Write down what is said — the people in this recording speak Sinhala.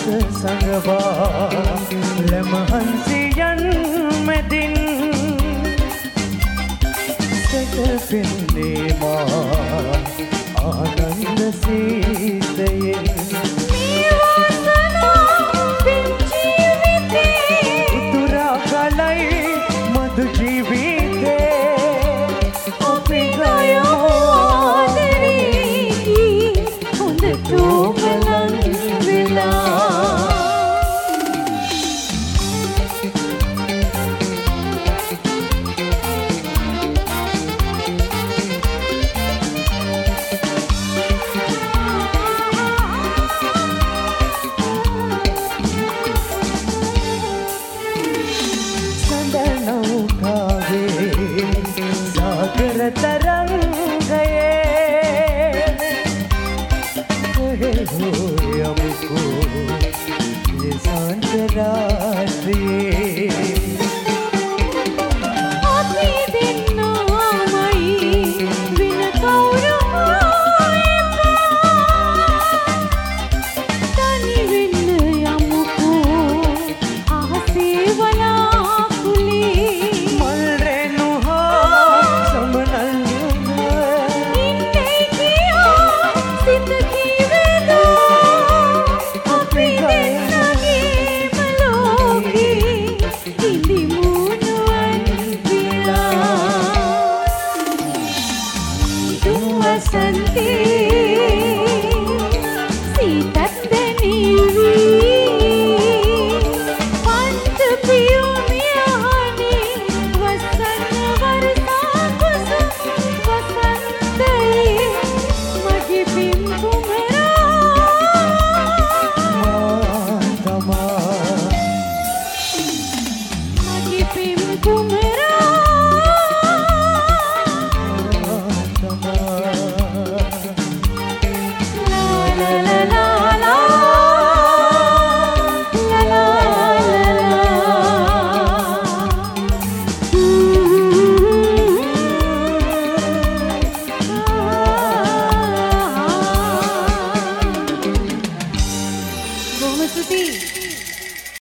සංගවා ලමහන්සියන් මැදින් සැතපෙන්නේ මා ආනන්ද සීතයෙන් මේ වාසනා පින් ජීවිතේ උතුරා කලයි මధు ජීවිතේ අපි ගයමු ආදරේ හොඳට බලන් වෙලා सागर तरंगये कहे हो हमको ये शांत रात्रि අපි දෙන්නමයි වින කවුරුම තනි වෙන්න යමුකෝ අහසේ වලාකුලේ मल रेनु हो समनल ඉන්නේ කියා සිත කීවේදෝ අපි දෙන්නගේම ලෝකේ ඉඳිමු නුවන් විලා දුවසන්තේ සීතත් දැනීවි පන්ත පියුමියානේ වසන වර්ෂා කුසුම වසන්තයේ මගේ පින් කුමරා तमा මගේ පින් කුමරා ලා ලා ලා ලා බොහොම ස්තුතියි